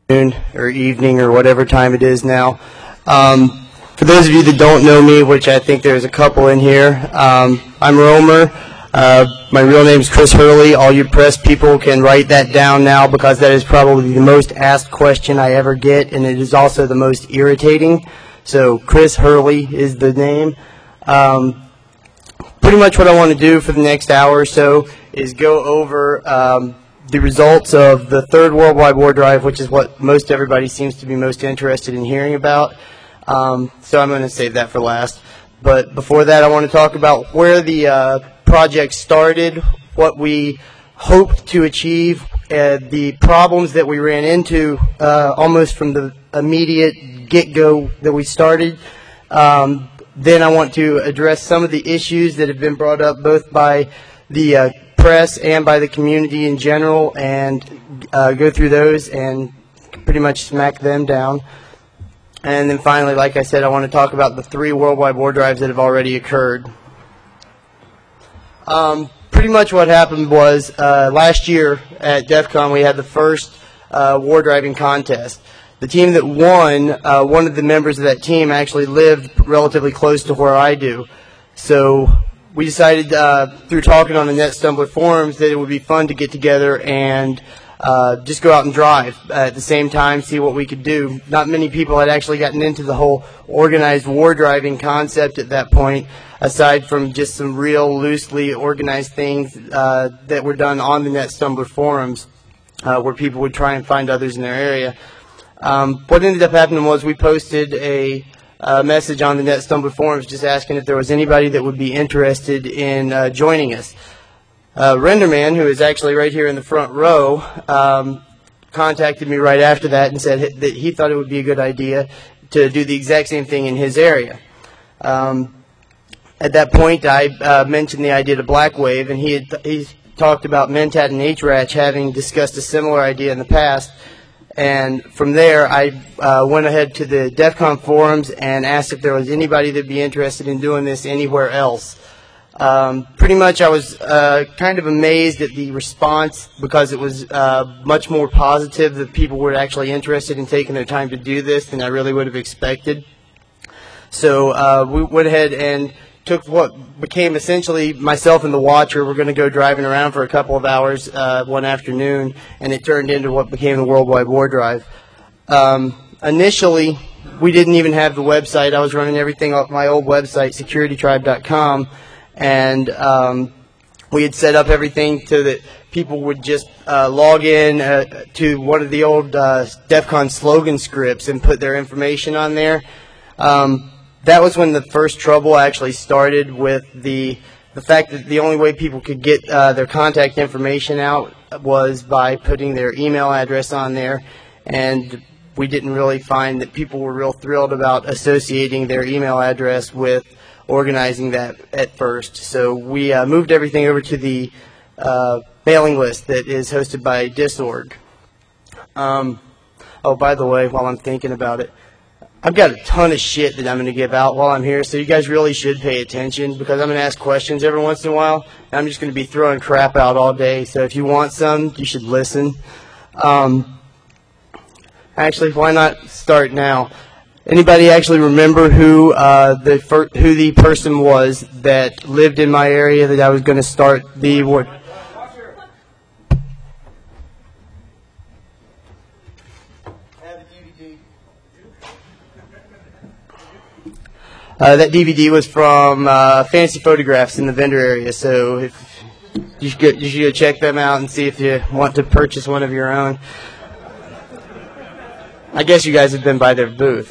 Noon or evening or whatever time it is now. For those of you that don't know me, which I think there's a couple in here, I'm Romer. My real name is Chris Hurley. All you press people can write that down now because that is probably the most asked question I ever get, and it is also the most irritating. So Chris Hurley is the name. Pretty much what I want to do for the next hour or so is go over the results of the third Worldwide War Drive, which is what most everybody seems to be most interested in hearing about. So I'm going to save that for last. But before that, I want to talk about where the project started, what we hoped to achieve, the problems that we ran into almost from the immediate get-go that we started. Then I want to address some of the issues that have been brought up both by the press and by the community in general, and go through those and pretty much smack them down. And then finally, like I said, I want to talk about the 3 Worldwide War Drives that have already occurred. Pretty much what happened was last year at DEF CON we had the first war driving contest. The team that won, one of the members of that team actually lived relatively close to where I do. So we decided through talking on the NetStumbler forums that it would be fun to get together and just go out and drive at the same time, see what we could do. Not many people had actually gotten into the whole organized war driving concept at that point, aside from just some real loosely organized things that were done on the NetStumbler forums where people would try and find others in their area. What ended up happening was we posted a message on the NetStumbler forums just asking if there was anybody that would be interested in joining us. Renderman, who is actually right here in the front row, contacted me right after that and said that he thought it would be a good idea to do the exact same thing in his area. At that point, I mentioned the idea to Blackwave, and he talked about Mentat and HRACH having discussed a similar idea in the past. And from there, I went ahead to the DEF CON forums and asked if there was anybody that would be interested in doing this anywhere else. Pretty much I was kind of amazed at the response because it was much more positive that people were actually interested in taking their time to do this than I really would have expected. So we went ahead and took what became essentially myself and the Watcher. We're going to go driving around for a couple of hours one afternoon, and it turned into what became the Worldwide War Drive. Initially, we didn't even have the website. I was running everything off my old website, securitytribe.com, and we had set up everything so that people would just log in to one of the old DEF CON slogan scripts and put their information on there. That was when the first trouble actually started, with the fact that the only way people could get their contact information out was by putting their email address on there, and we didn't really find that people were real thrilled about associating their email address with organizing that at first. So we moved everything over to the mailing list that is hosted by Disorg. Oh, by the way, while I'm thinking about it, I've got a ton of shit that I'm going to give out while I'm here, so you guys really should pay attention because I'm going to ask questions every once in a while, and I'm just going to be throwing crap out all day. So if you want some, you should listen. Actually, why not start now? Anybody actually remember who the person was that lived in my area that I was going to start the war? That DVD was from Fancy Photographs in the vendor area, so if you should go check them out and see if you want to purchase one of your own. I guess you guys have been by their booth.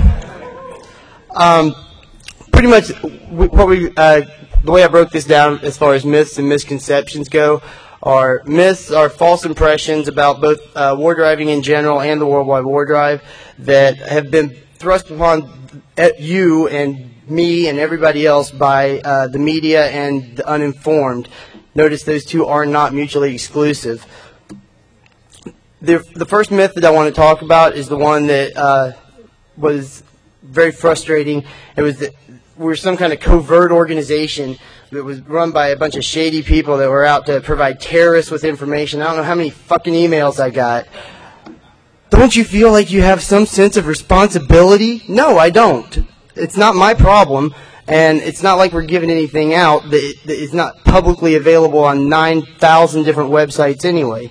Pretty much, the way I broke this down as far as myths and misconceptions go, myths are false impressions about both war driving in general and the Worldwide War Drive that have been thrust upon you and me and everybody else by the media and the uninformed. Notice those two are not mutually exclusive. The first myth that I want to talk about is the one that was very frustrating. It was that we were some kind of covert organization that was run by a bunch of shady people that were out to provide terrorists with information. I don't know how many fucking emails I got. don't you feel like you have some sense of responsibility? No, I don't. It's not my problem, and it's not like we're giving anything out that is not publicly available on 9,000 different websites anyway.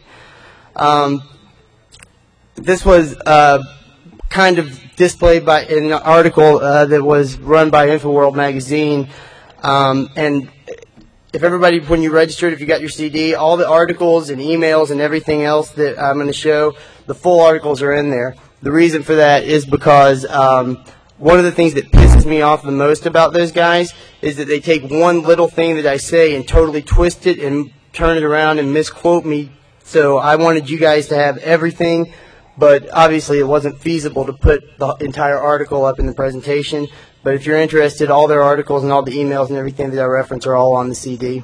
This was kind of displayed by in an article that was run by InfoWorld magazine, and if everybody, when you registered, if you got your CD, all the articles and emails and everything else that I'm going to show, the full articles are in there. The reason for that is because one of the things that pisses me off the most about those guys is that they take one little thing that I say and totally twist it and turn it around and misquote me. So I wanted you guys to have everything, but obviously it wasn't feasible to put the entire article up in the presentation. But if you're interested, all their articles and all the emails and everything that I reference are all on the CD.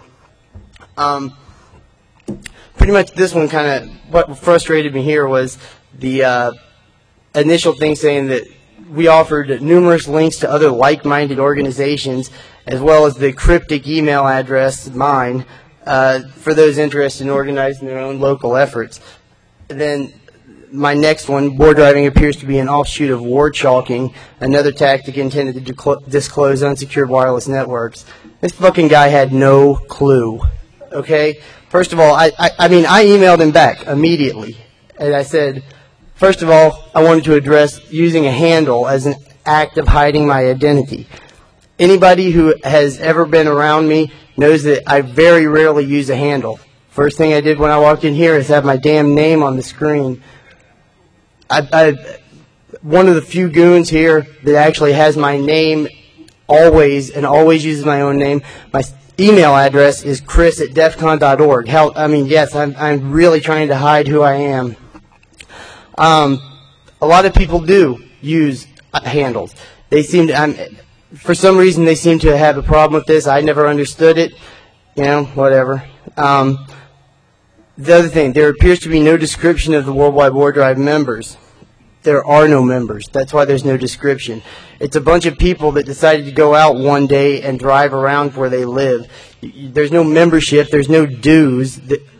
Pretty much this one kind of, what frustrated me here was the initial thing saying that we offered numerous links to other like-minded organizations, as well as the cryptic email address, mine, for those interested in organizing their own local efforts. And then my next one, war driving appears to be an offshoot of war chalking, another tactic intended to disclose unsecured wireless networks. This fucking guy had no clue, okay? First of all, I emailed him back immediately, and I said, first of all, I wanted to address using a handle as an act of hiding my identity. Anybody who has ever been around me knows that I very rarely use a handle. First thing I did when I walked in here is have my damn name on the screen. I'm one of the few goons here that actually has my name always and always uses my own name. My email address is chris@defcon.org. Hell, I mean, yes, I'm really trying to hide who I am. A lot of people do use handles. They seem to, for some reason, they seem to have a problem with this. I never understood it. You know, whatever. The other thing, there appears to be no description of the Worldwide War Drive members. There are no members. That's why there's no description. It's a bunch of people that decided to go out one day and drive around where they live. There's no membership. There's no dues.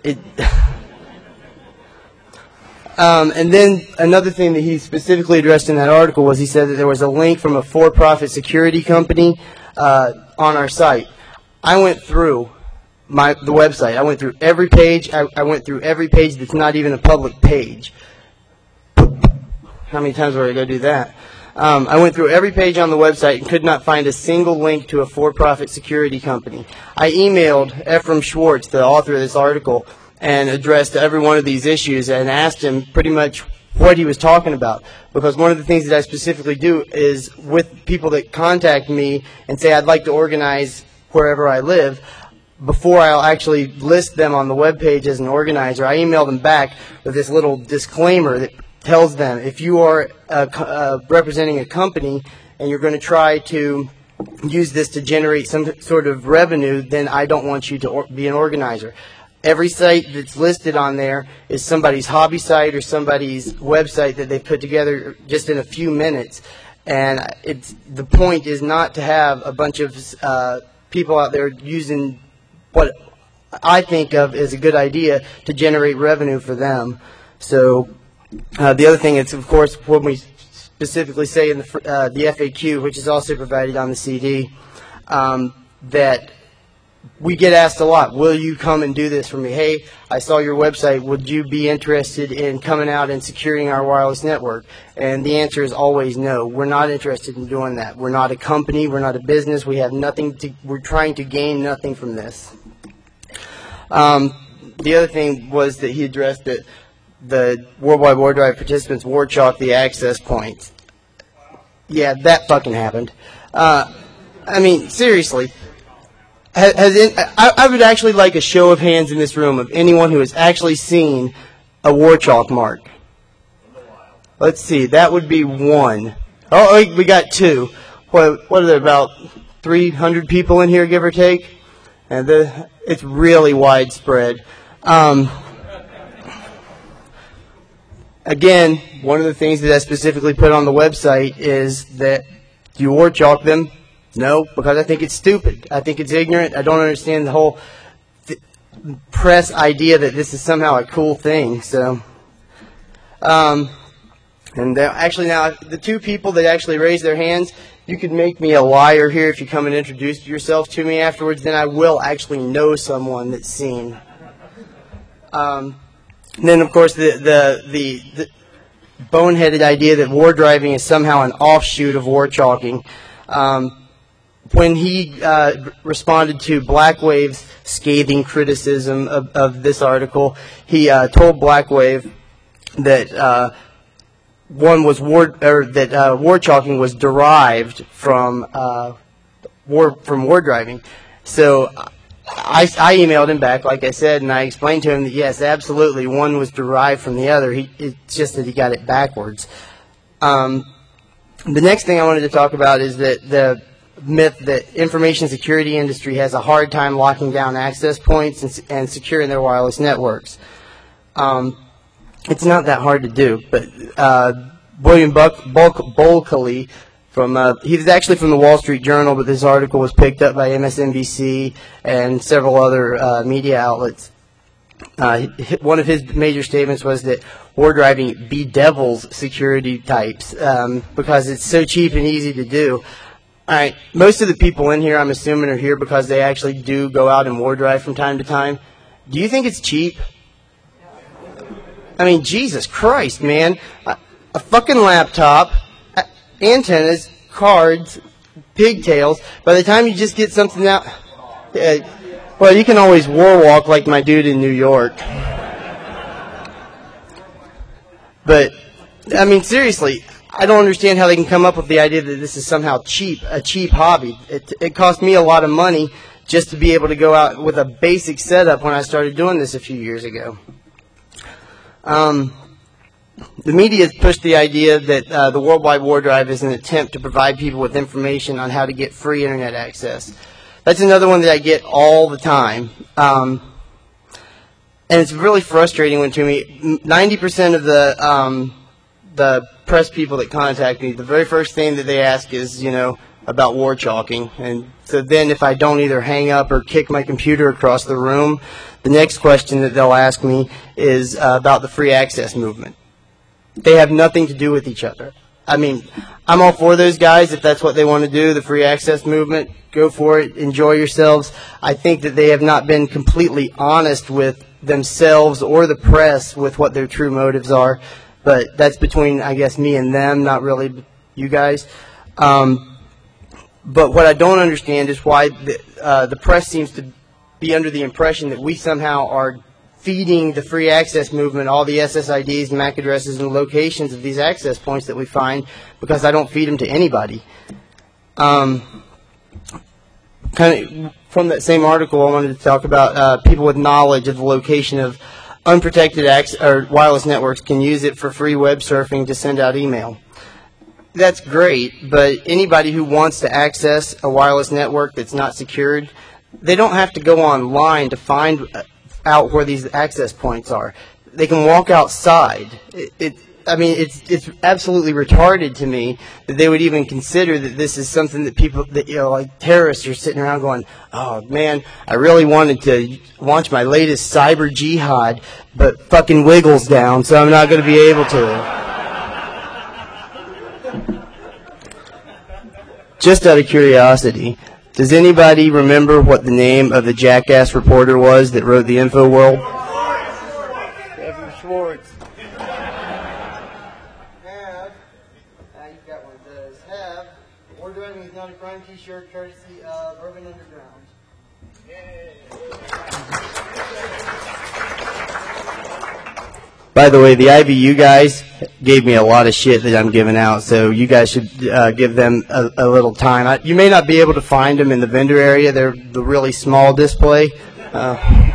And then another thing that he specifically addressed in that article was he said that there was a link from a for-profit security company on our site. I went through the website. I went through every page. I went through every page that's not even a public page. How many times were I going to do that? I went through every page on the website and could not find a single link to a for-profit security company. I emailed Ephraim Schwartz, the author of this article, and addressed every one of these issues and asked him pretty much what he was talking about. Because one of the things that I specifically do is with people that contact me and say I'd like to organize wherever I live, before I'll actually list them on the webpage as an organizer, I email them back with this little disclaimer that tells them if you are representing a company and you're going to try to use this to generate some sort of revenue, then I don't want you to be an organizer. Every site that's listed on there is somebody's hobby site or somebody's website that they've put together just in a few minutes. And the point is not to have a bunch of people out there using what I think of as a good idea to generate revenue for them. So the other thing is, of course, when we specifically say in the FAQ, which is also provided on the CD, that we get asked a lot, will you come and do this for me? Hey, I saw your website. Would you be interested in coming out and securing our wireless network? And the answer is always no. We're not interested in doing that. We're not a company. We're not a business. We have nothing to, we're trying to gain nothing from this. The other thing was that he addressed that the Worldwide War Drive participants war chalk the access points. Yeah, that fucking happened. I mean, seriously. I would actually like a show of hands in this room of anyone who has actually seen a war chalk mark. Let's see, that would be one. Oh, we got two. What are there, about 300 people in here, give or take? And it's really widespread. Again, one of the things that I specifically put on the website is that do you war chalk them? No, because I think it's stupid. I think it's ignorant. I don't understand the whole press idea that this is somehow a cool thing. So, And actually now, the two people that actually raised their hands, you could make me a liar here if you come and introduce yourself to me afterwards, then I will actually know someone that's seen. And then, of course, the boneheaded idea that war driving is somehow an offshoot of war chalking. When he responded to Blackwave's scathing criticism of this article, he told Blackwave that war chalking was derived from war driving. So I emailed him back, like I said, and I explained to him that yes, absolutely, one was derived from the other. It's just that he got it backwards. The next thing I wanted to talk about is that the myth that information security industry has a hard time locking down access points and securing their wireless networks. It's not that hard to do, but William Bulkeley he was actually from the Wall Street Journal, but this article was picked up by MSNBC and several other media outlets. One of his major statements was that war driving bedevils security types because it's so cheap and easy to do. All right, most of the people in here, I'm assuming, are here because they actually do go out and war drive from time to time. Do you think it's cheap? I mean, Jesus Christ, man. A fucking laptop, antennas, cards, pigtails. By the time you just get something out, well, you can always war walk like my dude in New York. But, I mean, seriously, I don't understand how they can come up with the idea that this is somehow a cheap hobby. It cost me a lot of money just to be able to go out with a basic setup when I started doing this a few years ago. The media has pushed the idea that the Worldwide War Drive is an attempt to provide people with information on how to get free internet access. That's another one that I get all the time. And it's really frustrating to me. 90% of the press people that contact me, the very first thing that they ask is, about war chalking. And so then if I don't either hang up or kick my computer across the room, the next question that they'll ask me is about the free access movement. They have nothing to do with each other. I mean, I'm all for those guys if that's what they want to do, the free access movement. Go for it. Enjoy yourselves. I think that they have not been completely honest with themselves or the press with what their true motives are. But that's between, I guess, me and them, not really you guys. But what I don't understand is why the press seems to be under the impression that we somehow are feeding the free access movement all the SSIDs and MAC addresses and locations of these access points that we find, because I don't feed them to anybody. Kind of from that same article, I wanted to talk about people with knowledge of the location of unprotected wireless networks can use it for free web surfing to send out email. That's great, but anybody who wants to access a wireless network that's not secured, they don't have to go online to find out where these access points are. They can walk outside. It's absolutely retarded to me that they would even consider that this is something that people, like terrorists are sitting around going, oh man, I really wanted to launch my latest cyber jihad, but fucking Wiggle's down, so I'm not going to be able to. Just out of curiosity, does anybody remember what the name of the jackass reporter was that wrote the InfoWorld? Kevin Schwartz. War driving is not a crime t-shirt courtesy of Urban Underground. By the way, the IVU guys gave me a lot of shit that I'm giving out, so you guys should give them a little time. You may not be able to find them in the vendor area. They're the really small display. The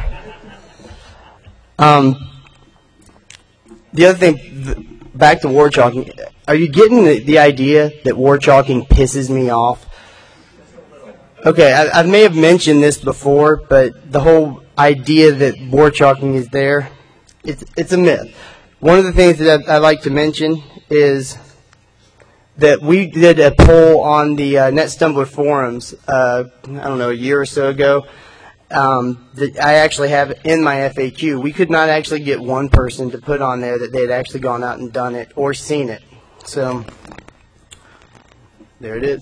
other thing, back to war chalking, are you getting the idea that war chalking pisses me off? Okay, I may have mentioned this before, but the whole idea that war chalking is there, it's a myth. One of the things that I'd like to mention is that we did a poll on the NetStumbler forums, I don't know, a year or so ago, that I actually have in my FAQ. We could not actually get one person to put on there that they had actually gone out and done it or seen it. So, there it is.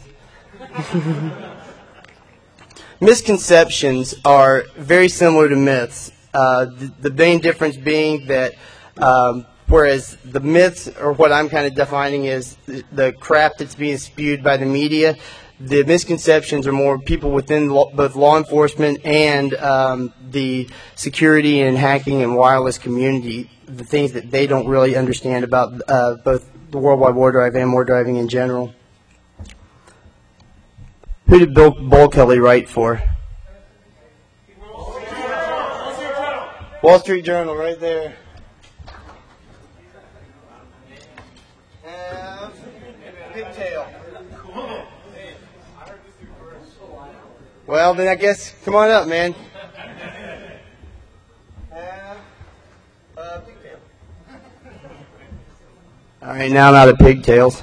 Misconceptions are very similar to myths. The main difference being that whereas the myths, or what I'm kind of defining as the crap that's being spewed by the media, the misconceptions are more people within both law enforcement and the security and hacking and wireless community, the things that they don't really understand about both the Worldwide War Drive and war driving in general. Who did Bull Kelly write for? Wall Street Journal, right there. Pigtail. Well, then I guess, come on up, man. Pigtail. All right, now I'm out of pigtails.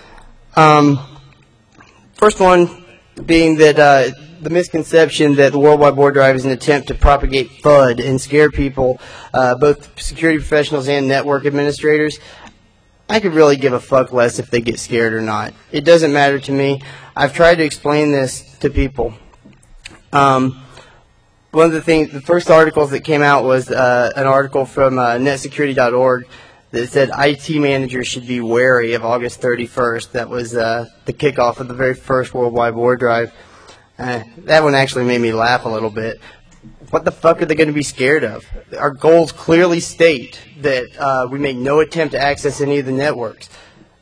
First one being that the misconception that the Worldwide War Drive is an attempt to propagate FUD and scare people, both security professionals and network administrators. I could really give a fuck less if they get scared or not. It doesn't matter to me. I've tried to explain this to people. One of the first articles that came out was an article from netsecurity.org that said IT managers should be wary of August 31st. That was the kickoff of the very first Worldwide War Drive. That one actually made me laugh a little bit. What the fuck are they going to be scared of? Our goals clearly state that we make no attempt to access any of the networks.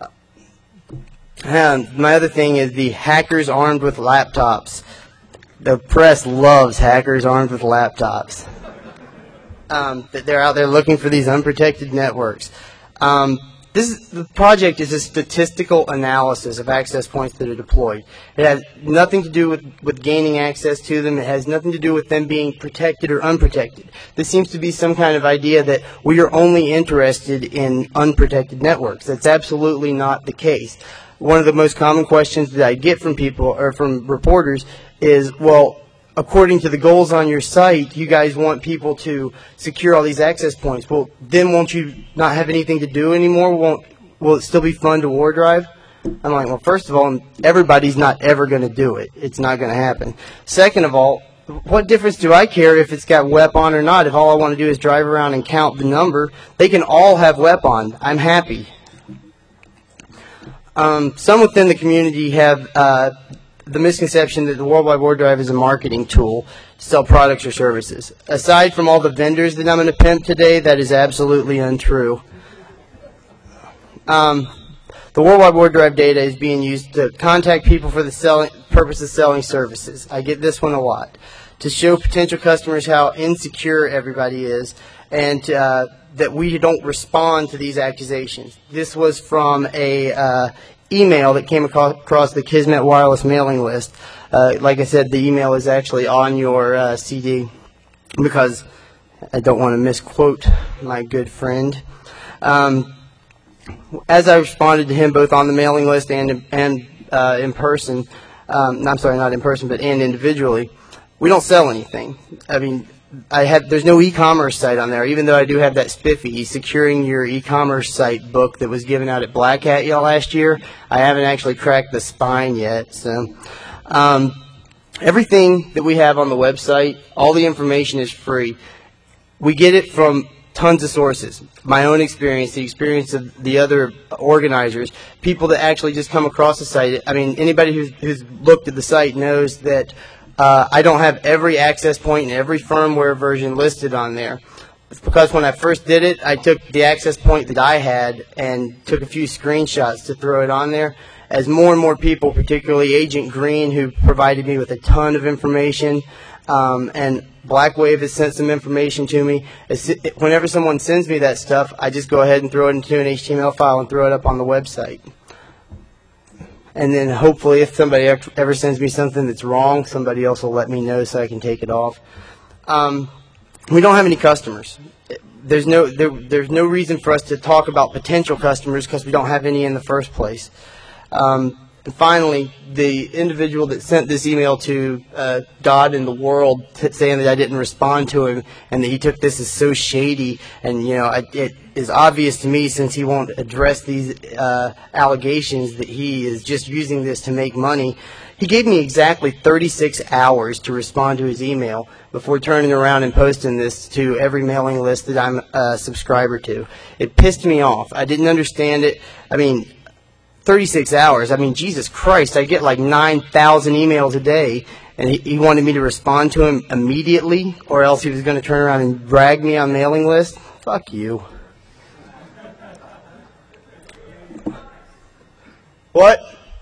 My other thing is the hackers armed with laptops. The press loves hackers armed with laptops. That they're out there looking for these unprotected networks. The project is a statistical analysis of access points that are deployed. It has nothing to do with gaining access to them. It has nothing to do with them being protected or unprotected. This seems to be some kind of idea that we are only interested in unprotected networks. That's absolutely not the case. One of the most common questions that I get from people or from reporters is, well, according to the goals on your site, you guys want people to secure all these access points. Well, then won't you not have anything to do anymore? Will it still be fun to war drive? I'm like, well, first of all, everybody's not ever going to do it. It's not going to happen. Second of all, what difference do I care if it's got WEP on or not? If all I want to do is drive around and count the number, they can all have WEP on. I'm happy. Some within the community have the misconception that the Worldwide War Drive is a marketing tool to sell products or services. Aside from all the vendors that I'm going to pimp today, that is absolutely untrue. The Worldwide War Drive data is being used to contact people for the purpose of selling services. I get this one a lot. To show potential customers how insecure everybody is and that we don't respond to these accusations. This was from a email that came across the Kismet Wireless mailing list. Like I said, the email is actually on your CD because I don't want to misquote my good friend. As I responded to him both on the mailing list and in person, I'm sorry, not in person, but and individually, we don't sell anything. I mean, there's no e-commerce site on there, even though I do have that spiffy securing your e-commerce site book that was given out at Black Hat last year. I haven't actually cracked the spine yet. So everything that we have on the website, all the information is free. We get it from tons of sources. My own experience, the experience of the other organizers, people that actually just come across the site. I mean, anybody who's looked at the site knows that I don't have every access point and every firmware version listed on there. It's because when I first did it, I took the access point that I had and took a few screenshots to throw it on there. As more and more people, particularly Agent Green, who provided me with a ton of information, and Blackwave has sent some information to me. Whenever someone sends me that stuff, I just go ahead and throw it into an HTML file and throw it up on the website. And then hopefully if somebody ever sends me something that's wrong, somebody else will let me know so I can take it off. We don't have any customers. There's no reason for us to talk about potential customers because we don't have any in the first place. And finally, the individual that sent this email to God and the world saying that I didn't respond to him and that he took this as so shady, and it is obvious to me, since he won't address these allegations, that he is just using this to make money. He gave me exactly 36 hours to respond to his email before turning around and posting this to every mailing list that I'm a subscriber to. It pissed me off. I didn't understand it. 36 hours. Jesus Christ, I get like 9,000 emails a day, and he wanted me to respond to him immediately, or else he was going to turn around and drag me on mailing list. Fuck you. What?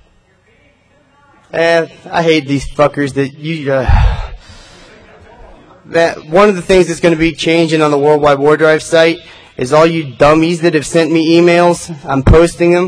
I hate these fuckers that one of the things that's going to be changing on the World Wide War Drive site is all you dummies that have sent me emails. I'm posting them.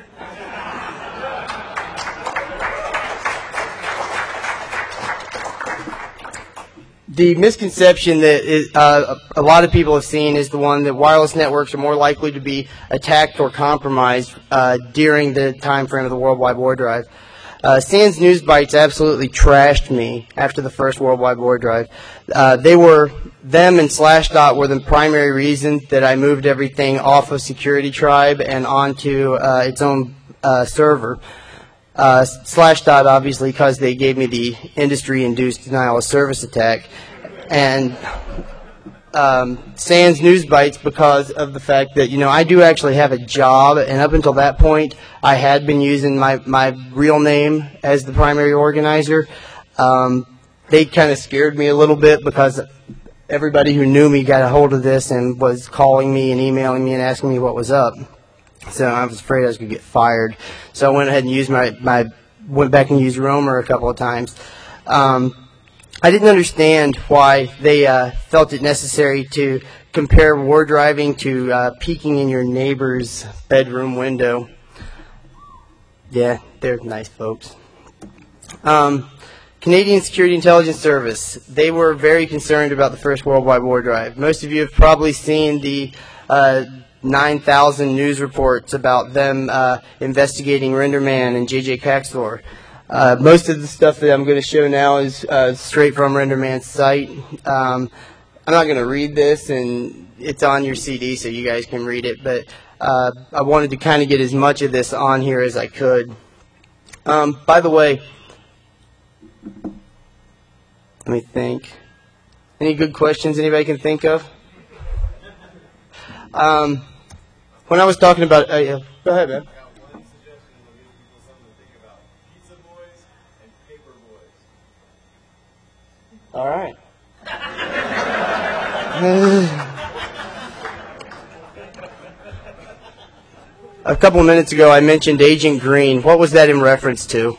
The misconception that a lot of people have seen is the one that wireless networks are more likely to be attacked or compromised during the time frame of the World Wide War Drive. SANS News Bites absolutely trashed me after the first World Wide War Drive. Them and Slashdot were the primary reason that I moved everything off of Security Tribe and onto its own server. Slashdot, obviously, because they gave me the industry-induced denial of service attack, and SANS News Bites because of the fact that, I do actually have a job, and up until that point, I had been using my real name as the primary organizer. They kind of scared me a little bit because everybody who knew me got a hold of this and was calling me and emailing me and asking me what was up. So I was afraid I was going to get fired. So I went ahead and used went back and used Roamer a couple of times. I didn't understand why they felt it necessary to compare war driving to peeking in your neighbor's bedroom window. Yeah, they're nice folks. Canadian Security Intelligence Service, they were very concerned about the First World Wide War Drive. Most of you have probably seen the 9,000 news reports about them investigating Renderman and J.J. Paxtor. Most of the stuff that I'm going to show now is straight from Renderman's site. I'm not going to read this, and it's on your CD so you guys can read it, but I wanted to kind of get as much of this on here as I could. By the way, let me think. Any good questions anybody can think of? When I was talking about, go ahead, man. All right. A couple of minutes ago, I mentioned Agent Green. What was that in reference to?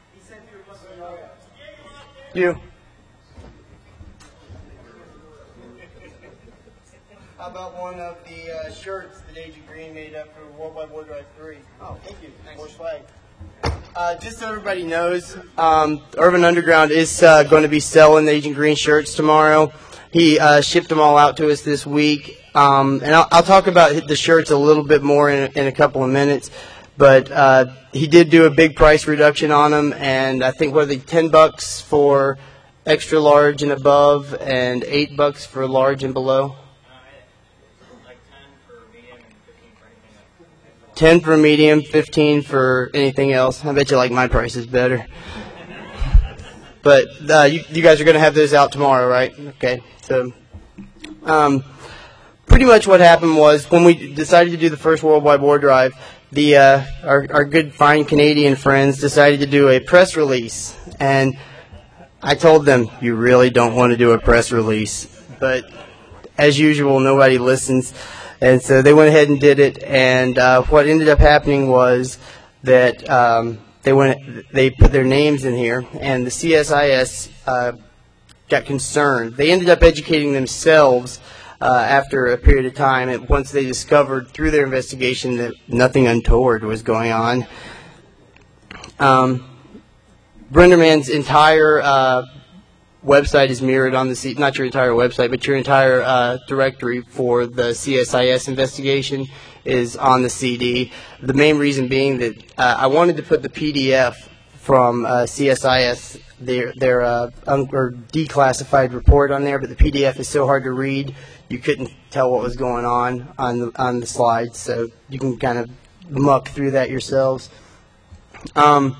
You. How about one of the shirts that Agent Green made up for World Wide War Drive 3? Oh, thank you. Force flag. Just so everybody knows, Urban Underground is going to be selling the Agent Green shirts tomorrow. He shipped them all out to us this week. And I'll talk about the shirts a little bit more in a couple of minutes. But he did do a big price reduction on them, and I think, $10 for extra large and above, and $8 for large and below. 10 for medium, 15 for anything else. I bet you like my prices better. But you guys are going to have those out tomorrow, right? Okay. So pretty much what happened was when we decided to do the first World Wide War Drive, our good, fine Canadian friends decided to do a press release. And I told them, you really don't want to do a press release. But as usual, nobody listens. And so they went ahead and did it, and what ended up happening was that they put their names in here, and the CSIS got concerned. They ended up educating themselves after a period of time, and once they discovered through their investigation that nothing untoward was going on. Brenderman's entire website is mirrored on the not your entire website, but your entire directory for the CSIS investigation is on the CD. The main reason being that I wanted to put the PDF from CSIS, their or declassified report on there, but the PDF is so hard to read you couldn't tell what was going on the slides, so you can kind of muck through that yourselves. The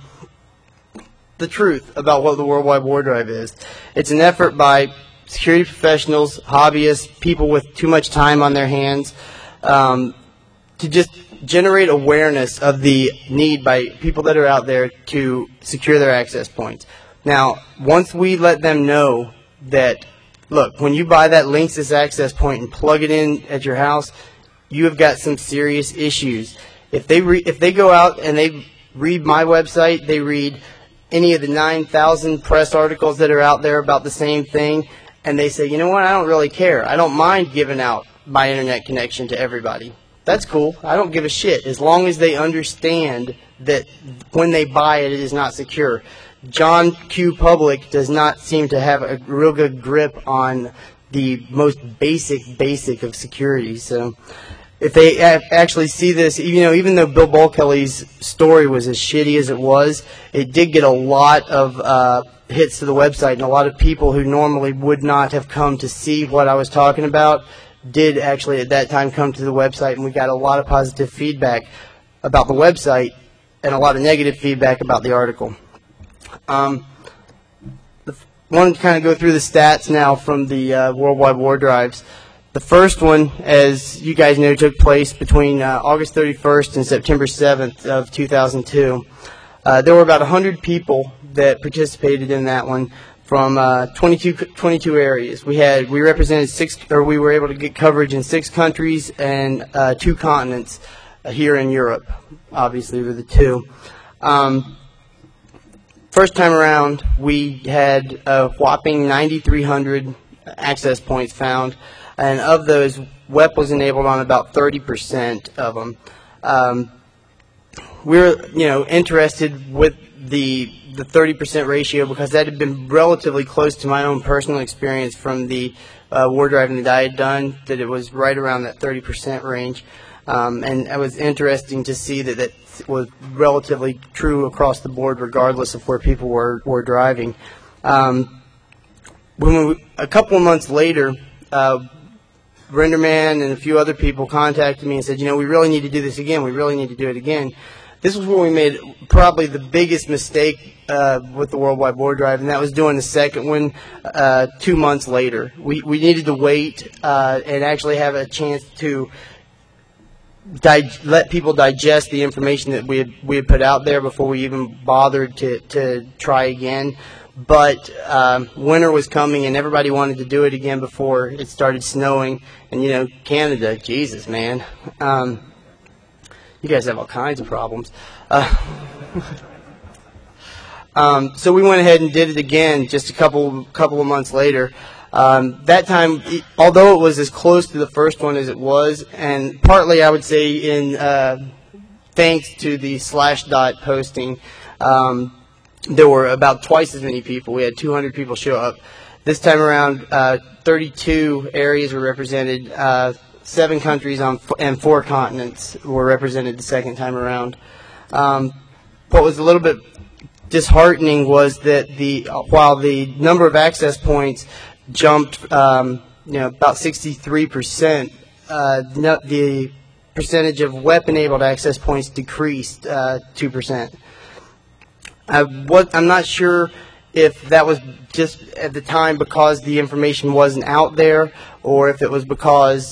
truth about what the Worldwide War Drive is. It's an effort by security professionals, hobbyists, people with too much time on their hands, to just generate awareness of the need by people that are out there to secure their access points. Now, once we let them know that, look, when you buy that Linksys access point and plug it in at your house, you have got some serious issues. If they go out and they read my website, they read any of the 9,000 press articles that are out there about the same thing, and they say, you know what, I don't really care. I don't mind giving out my internet connection to everybody. That's cool. I don't give a shit as long as they understand that when they buy it, it is not secure. John Q. Public does not seem to have a real good grip on the most basic of security. So if they actually see this, even though Bill Bulkelly's story was as shitty as it was, it did get a lot of hits to the website, and a lot of people who normally would not have come to see what I was talking about did actually at that time come to the website, and we got a lot of positive feedback about the website and a lot of negative feedback about the article. I want to kind of go through the stats now from the Worldwide War Drives. The first one, as you guys know, took place between August 31st and September 7th of 2002. There were about 100 people that participated in that one from 22 areas. We represented we were able to get coverage in 6 countries and 2 continents here in Europe. Obviously, were the 2. First time around, we had a whopping 9,300 access points found, and of those, WEP was enabled on about 30% of them. We're interested with the 30% ratio because that had been relatively close to my own personal experience from the war driving that I had done, that it was right around that 30% range. And it was interesting to see that that was relatively true across the board regardless of where people were driving. A couple of months later, Renderman and a few other people contacted me and said, we really need to do this again. We really need to do it again. This was where we made probably the biggest mistake with the Worldwide War Drive, and that was doing the second one 2 months later. We needed to wait and actually have a chance to let people digest the information that we had put out there before we even bothered to try again. But winter was coming, and everybody wanted to do it again before it started snowing. And, Canada, Jesus, man. You guys have all kinds of problems. So we went ahead and did it again just a couple of months later. That time, although it was as close to the first one as it was, and partly I would say in thanks to the Slashdot posting, there were about twice as many people. We had 200 people show up. This time around, 32 areas were represented. 7 countries and 4 continents were represented the second time around. What was a little bit disheartening was that while the number of access points jumped, about 63%, the percentage of WEP-enabled access points decreased 2%. I'm not sure if that was just at the time because the information wasn't out there, or if it was because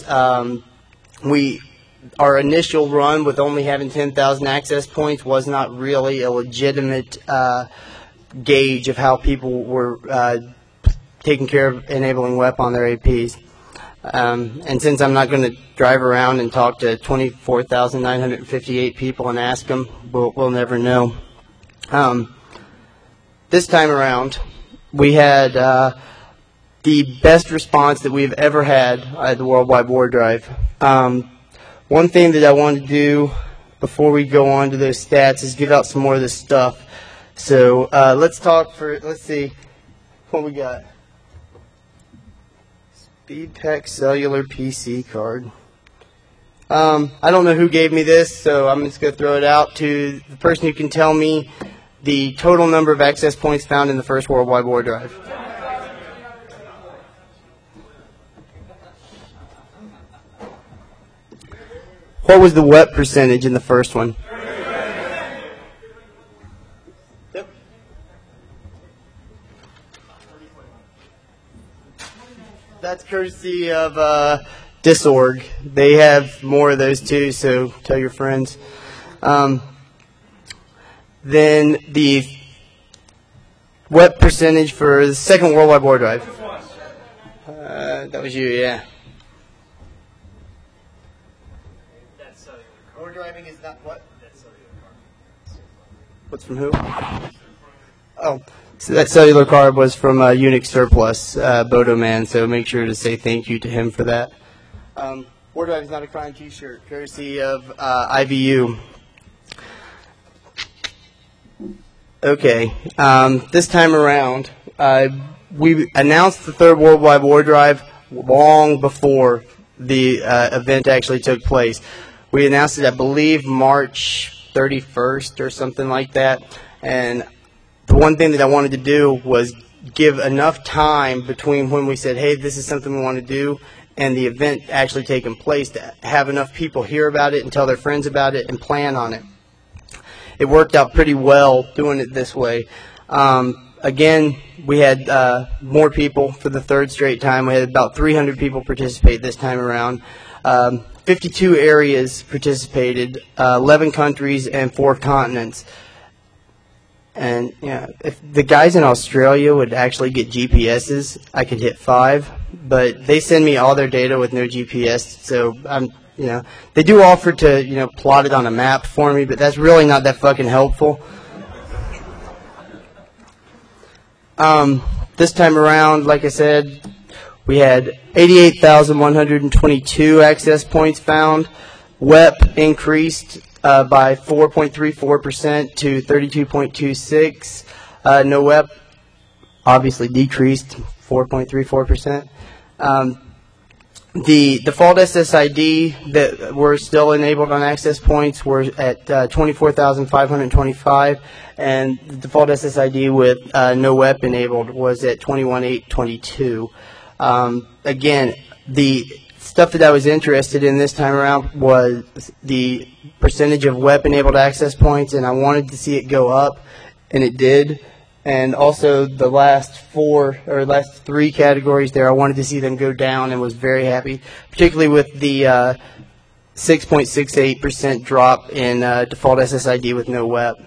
our initial run with only having 10,000 access points was not really a legitimate gauge of how people were taking care of enabling WEP on their APs. And since I'm not going to drive around and talk to 24,958 people and ask them, we'll never know. This time around, we had the best response that we've ever had at the Worldwide War Drive. One thing that I want to do before we go on to those stats is give out some more of this stuff. So let's see what we got. SpeedPAC cellular PC card. I don't know who gave me this, so I'm just going to throw it out to the person who can tell me the total number of access points found in the first worldwide war drive. What was the wet percentage in the first one? Yep. That's courtesy of Disorg. They have more of those too, so tell your friends. Then the wet percentage for the second worldwide war drive. That was you, yeah. War driving is not what? What's from who? Oh, so that cellular card was from Unix Surplus, Bodo Man, so make sure to say thank you to him for that. War Drive is not a crime t-shirt, courtesy of IVU. Okay, this time around, we announced the third worldwide war drive long before the event actually took place. We announced it, I believe, March 31st or something like that. And the one thing that I wanted to do was give enough time between when we said, hey, this is something we want to do, and the event actually taking place to have enough people hear about it and tell their friends about it and plan on it. It worked out pretty well doing it this way. Again, we had more people for the third straight time. We had about 300 people participate this time around. 52 areas participated, 11 countries and 4 continents. And yeah, if the guys in Australia would actually get GPSs, I could hit 5. But they send me all their data with no GPS, so they do offer to plot it on a map for me, but that's really not that fucking helpful. This time around, like I said, we had 88,122 access points found. WEP increased by 4.34% to 32.26. No WEP obviously decreased 4.34%. The default SSID that were still enabled on access points were at 24,525, and the default SSID with no WEP enabled was at 21,822. Again, the stuff that I was interested in this time around was the percentage of WEP-enabled access points, and I wanted to see it go up, and it did. And also the last 3 categories there, I wanted to see them go down and was very happy, particularly with the 6.68% drop in default SSID with no WEP.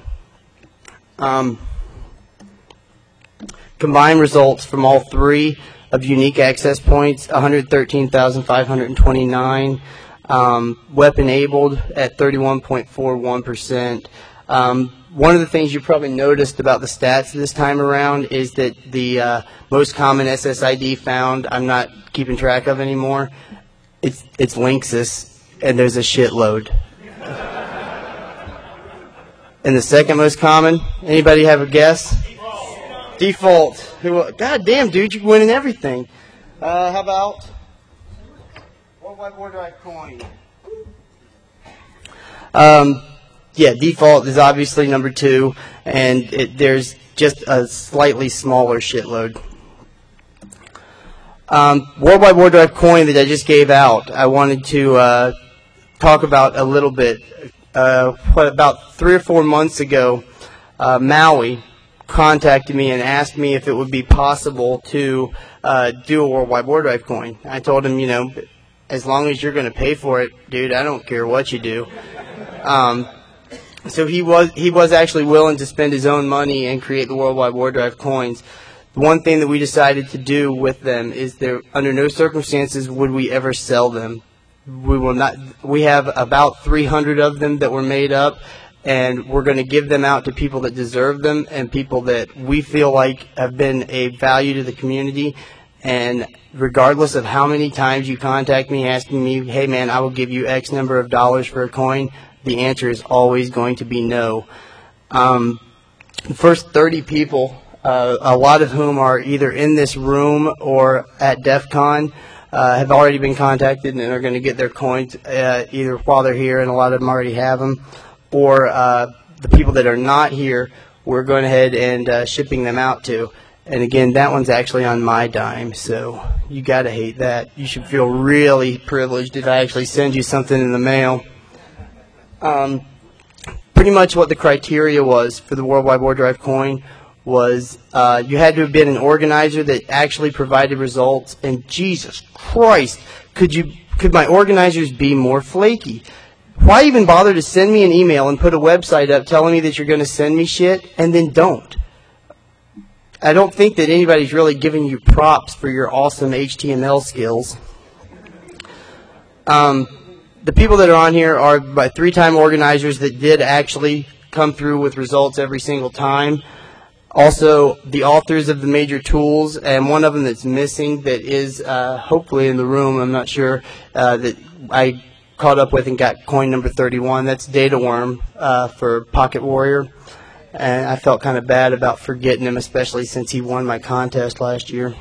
Combined results from all 3 of unique access points, 113,529. WEP enabled at 31.41%. One of the things you probably noticed about the stats this time around is that the most common SSID found, I'm not keeping track of anymore, it's Linksys, and there's a shitload. And the second most common, anybody have a guess? Default. God damn, dude, you're winning everything. How about Worldwide War Drive Coin? Yeah, default is obviously number 2, and there's just a slightly smaller shitload. Worldwide War Drive Coin that I just gave out, I wanted to talk about a little bit. About 3 or 4 months ago, Maui contacted me and asked me if it would be possible to do a Worldwide War Drive Coin. I told him, as long as you're going to pay for it, dude, I don't care what you do. So he was actually willing to spend his own money and create the Worldwide War Drive coins. The one thing that we decided to do with them is there, under no circumstances would we ever sell them. We will not. We have about 300 of them that were made up, and we're going to give them out to people that deserve them and people that we feel like have been a value to the community. And regardless of how many times you contact me asking me, hey man, I will give you X number of dollars for a coin, the answer is always going to be no. The first 30 people, a lot of whom are either in this room or at DEF CON, have already been contacted and are going to get their coins either while they're here, and a lot of them already have them, or the people that are not here, we're going ahead and shipping them out to. And again, that one's actually on my dime, so you got to hate that. You should feel really privileged if I actually send you something in the mail. Pretty much what the criteria was for the Worldwide War Drive coin was you had to have been an organizer that actually provided results. And Jesus Christ, could my organizers be more flaky? Why even bother to send me an email and put a website up telling me that you're going to send me shit and then don't? I don't think that anybody's really giving you props for your awesome HTML skills. The people that are on here are by 3-time organizers that did actually come through with results every single time. Also, the authors of the major tools, and one of them that's missing that is hopefully in the room, I'm not sure, that I caught up with and got coin number 31. That's Data Worm for Pocket Warrior. And I felt kind of bad about forgetting him, especially since he won my contest last year.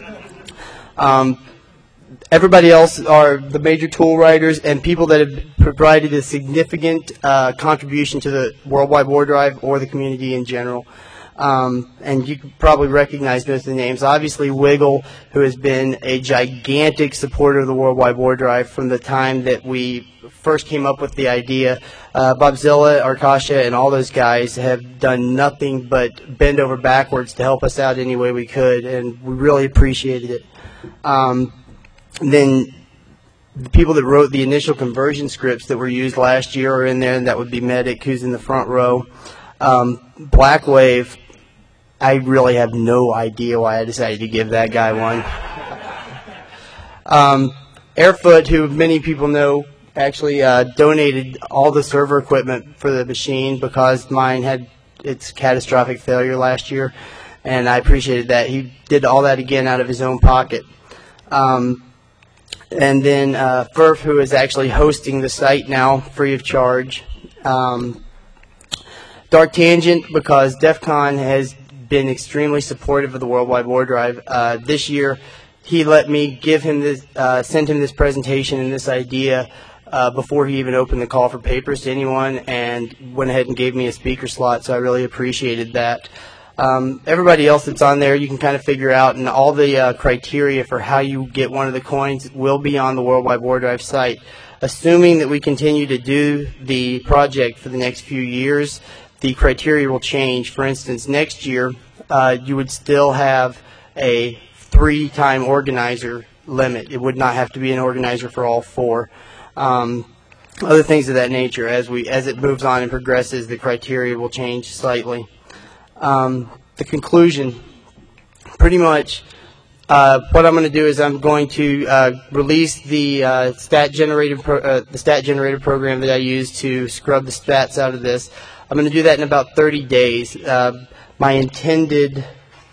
Everybody else are the major tool writers and people that have provided a significant contribution to the Worldwide War Drive or the community in general. And you can probably recognize most of the names. Obviously, Wiggle, who has been a gigantic supporter of the Worldwide War Drive from the time that we first came up with the idea. Bobzilla, Arkasha, and all those guys have done nothing but bend over backwards to help us out any way we could, and we really appreciated it. Then the people that wrote the initial conversion scripts that were used last year are in there, and that would be Medic, who's in the front row. Blackwave, I really have no idea why I decided to give that guy one. Airfoot, who many people know, actually donated all the server equipment for the machine because mine had its catastrophic failure last year, and I appreciated that. He did all that again out of his own pocket. And then Furf, who is actually hosting the site now free of charge. Dark Tangent, because DEF CON has been extremely supportive of the Worldwide War Drive. This year, he let me give him this, send him this presentation and this idea before he even opened the call for papers to anyone, and went ahead and gave me a speaker slot, so I really appreciated that. Everybody else that's on there you can kind of figure out, and all the criteria for how you get one of the coins will be on the Worldwide War Drive site. Assuming that we continue to do the project for the next few years, the criteria will change. For instance, next year you would still have a 3-time organizer limit. It would not have to be an organizer for all 4. Other things of that nature. As it moves on and progresses, the criteria will change slightly. The conclusion, pretty much what I'm going to do is I'm going to release the stat generator program that I use to scrub the stats out of this. I'm going to do that in about 30 days. My intended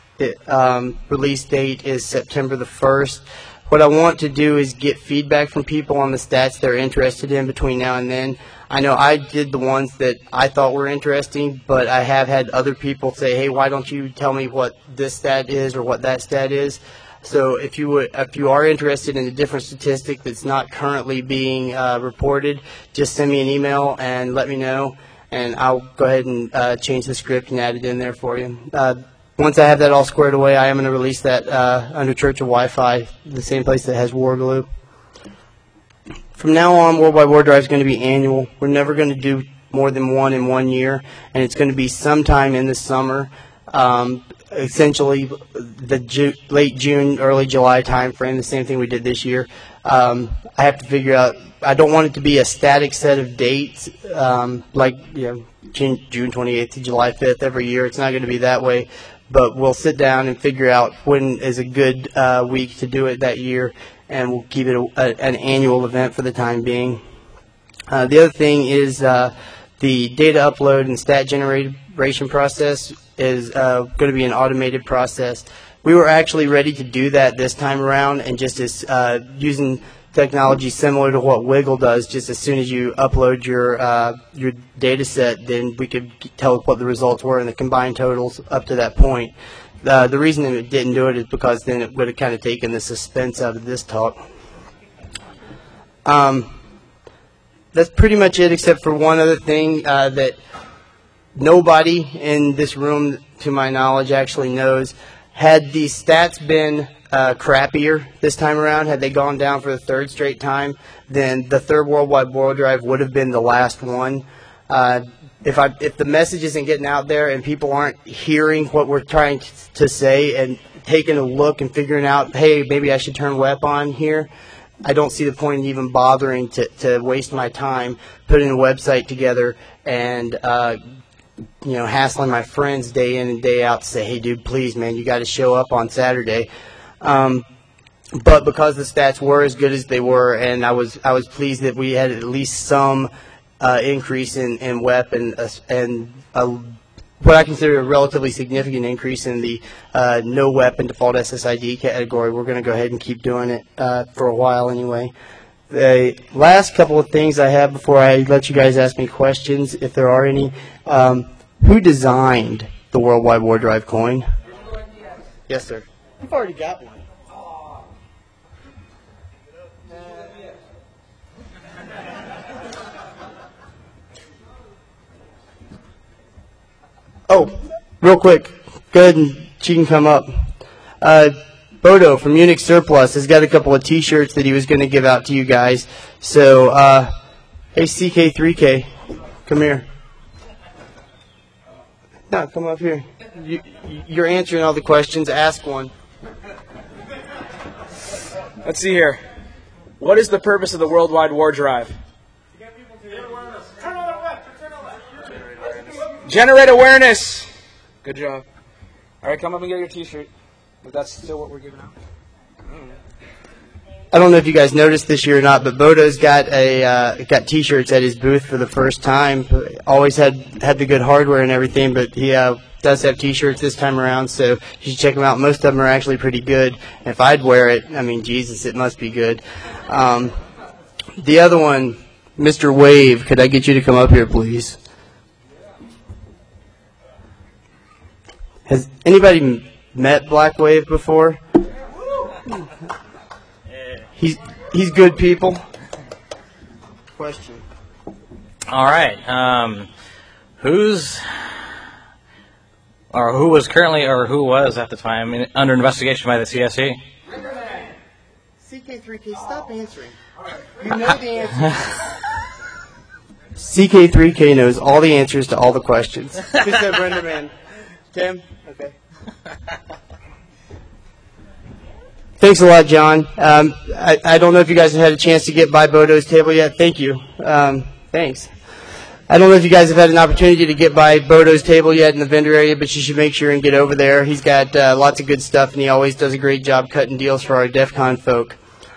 release date is September the 1st. What I want to do is get feedback from people on the stats they're interested in between now and then. I know I did the ones that I thought were interesting, but I have had other people say, hey, why don't you tell me what this stat is or what that stat is? So if you are interested in a different statistic that's not currently being reported, just send me an email and let me know, and I'll go ahead and change the script and add it in there for you. Once I have that all squared away, I am going to release that under Church of Wi-Fi, the same place that has Warglue. From now on, Worldwide War Drive is going to be annual. We're never going to do more than one in 1 year, and it's going to be sometime in the summer, essentially the late June, early July time frame, the same thing we did this year. I have to figure out, I don't want it to be a static set of dates, like June 28th to July 5th every year. It's not going to be that way, but we'll sit down and figure out when is a good week to do it that year, and we'll keep it an annual event for the time being. The other thing is the data upload and stat generation process is going to be an automated process. We were actually ready to do that this time around, and just as using technology similar to what Wiggle does, just as soon as you upload your data set, then we could tell what the results were and the combined totals up to that point. The reason it didn't do it is because then it would have kind of taken the suspense out of this talk. That's pretty much it, except for one other thing that nobody in this room, to my knowledge, actually knows. Had the stats been crappier this time around, had they gone down for the third straight time, then the third worldwide world drive would have been the last one. If the message isn't getting out there and people aren't hearing what we're trying to say and taking a look and figuring out, hey, maybe I should turn WEP on here, I don't see the point in even bothering to waste my time putting a website together and hassling my friends day in and day out to say, hey, dude, please, man, you got to show up on Saturday. But because the stats were as good as they were, and I was pleased that we had at least some increase in WEP and what I consider a relatively significant increase in the no WEP and default SSID category. We're going to go ahead and keep doing it for a while anyway. The last couple of things I have before I let you guys ask me questions, if there are any, who designed the Worldwide War Drive coin? Yes, sir. You've already got one. Oh, real quick, go ahead and she can come up. Bodo from Munich Surplus has got a couple of T-shirts that he was going to give out to you guys. So, hey, CK3K, come here. No, come up here. You're answering all the questions. Ask one. Let's see here. What is the purpose of the Worldwide War Drive? Generate awareness. Good job. All right, come up and get your T-shirt. But that's still what we're giving out. I don't know if you guys noticed this year or not, but Bodo's got got T-shirts at his booth for the first time. Always had the good hardware and everything, but he does have T-shirts this time around, so you should check them out. Most of them are actually pretty good. And if I'd wear it, I mean, Jesus, it must be good. The other one, Mr. Wave, could I get you to come up here, please? Has anybody met Black Wave before? He's good people. Question. All right. Who was currently or who was at the time under investigation by the CSE? CK3K, stop answering. You know the answer. CK3K knows all the answers to all the questions. Just said Brenderman. Tim? Okay. Thanks a lot, John. I don't know if you guys have had a chance to get by Bodo's table yet. Thank you. Thanks. I don't know if you guys have had an opportunity to get by Bodo's table yet in the vendor area, but you should make sure and get over there. He's got lots of good stuff, and he always does a great job cutting deals for our DEF CON folk.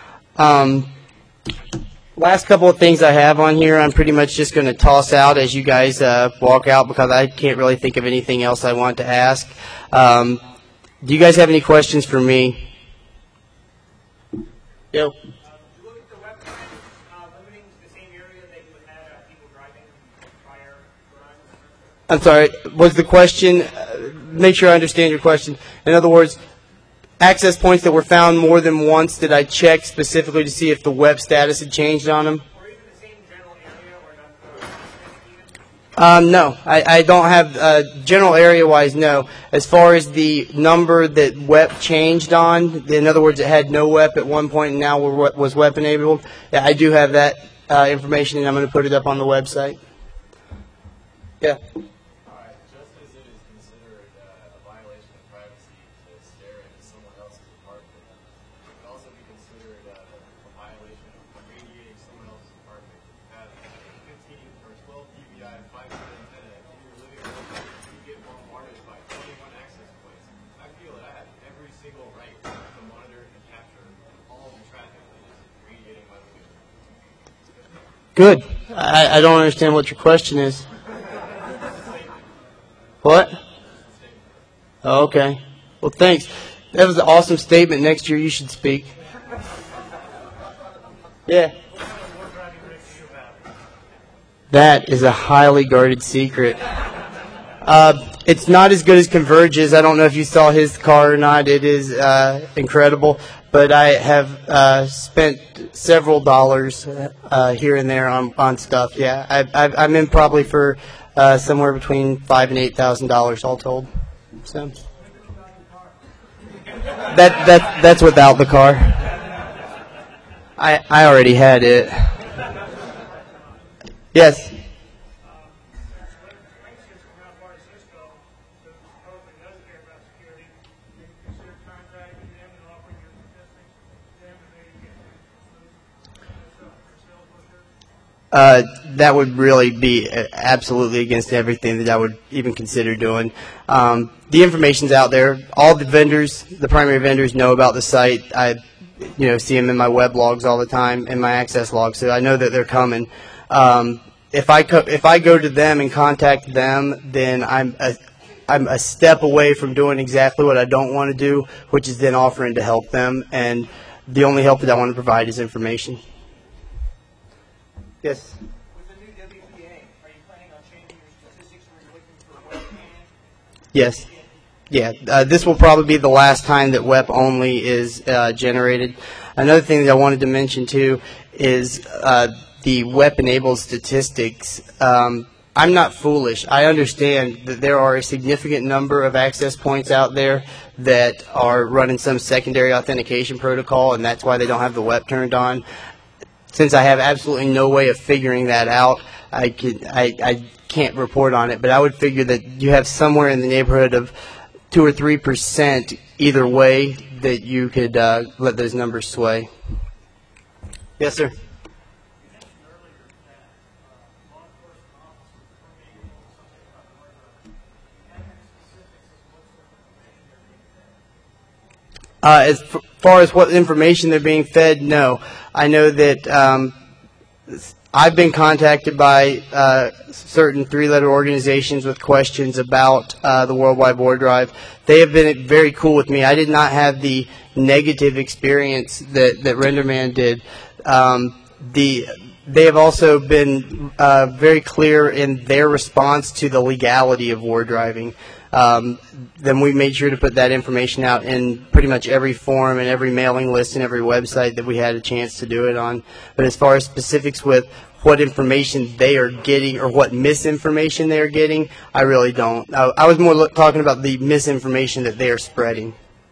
Last couple of things I have on here, I'm pretty much just going to toss out as you guys walk out because I can't really think of anything else I want to ask. Do you guys have any questions for me? Yo. You look at the website, limiting to the same area that you would have people driving prior to. I'm sorry, was the question, make sure I understand your question. In other words, access points that were found more than once, did I check specifically to see if the web status had changed on them? Or even the same general area or not? No, I don't have general area-wise, no. As far as the number that WEP changed on, in other words, it had no WEP at one point and now was WEP enabled, yeah, I do have that information, and I'm going to put it up on the website. Yeah. Just as it is considered a violation of privacy to stare into someone else's apartment, it could also be considered a violation of radiating someone else's apartment. Have 15 or 12 dBi 5-foot antenna in your living room, you get bombarded by 21 access points. I feel that I have every single right to monitor and capture all the traffic that is radiating my living room. Good. I don't understand what your question is. What? Oh, okay. Well, thanks. That was an awesome statement. Next year you should speak. Yeah. That is a highly guarded secret. It's not as good as Converge's. I don't know if you saw his car or not. It is incredible. But I have spent several dollars here and there on stuff. Yeah, I'm in probably for somewhere between $5,000 and $8,000 all told. So that's without the car. I already had it. Yes. That would really be absolutely against everything that I would even consider doing. The information's out there. All the vendors, the primary vendors, know about the site. I, see them in my web logs all the time, in my access logs, so I know that they're coming. If I go to them and contact them, then I'm a step away from doing exactly what I don't want to do, which is then offering to help them. And the only help that I want to provide is information. Yes. With the new WPA, are you planning on changing your statistics where you're looking for webcam? Yes. Yeah. This will probably be the last time that WEP only is generated. Another thing that I wanted to mention too is the WEP-enabled statistics. I'm not foolish. I understand that there are a significant number of access points out there that are running some secondary authentication protocol, and that's why they don't have the WEP turned on. Since I have absolutely no way of figuring that out, I can't report on it, but I would figure that you have somewhere in the neighborhood of 2 or 3% either way that you could let those numbers sway. Yes, sir. As far as what information they're being fed, no. I know that I've been contacted by certain three-letter organizations with questions about the Worldwide Board Drive. They have been very cool with me. I did not have the negative experience that RenderMan did. They have also been very clear in their response to the legality of war driving. Then we made sure to put that information out in pretty much every forum and every mailing list and every website that we had a chance to do it on. But as far as specifics with what information they are getting or what misinformation they are getting, I really don't. I was more talking about the misinformation that they are spreading.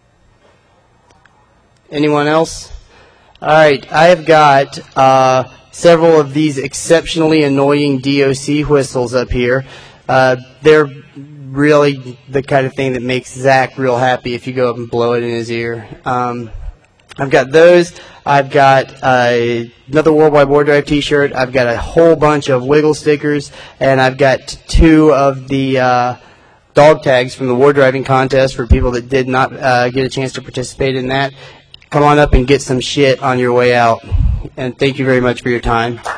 Anyone else? All right, I have got several of these exceptionally annoying DOC whistles up here. They're really the kind of thing that makes Zach real happy if you go up and blow it in his ear. I've got those. I've got another Worldwide Board Drive t-shirt. I've got a whole bunch of wiggle stickers, and I've got 2 of the dog tags from the war driving contest for people that did not get a chance to participate in that. Come on up and get some shit on your way out. And thank you very much for your time.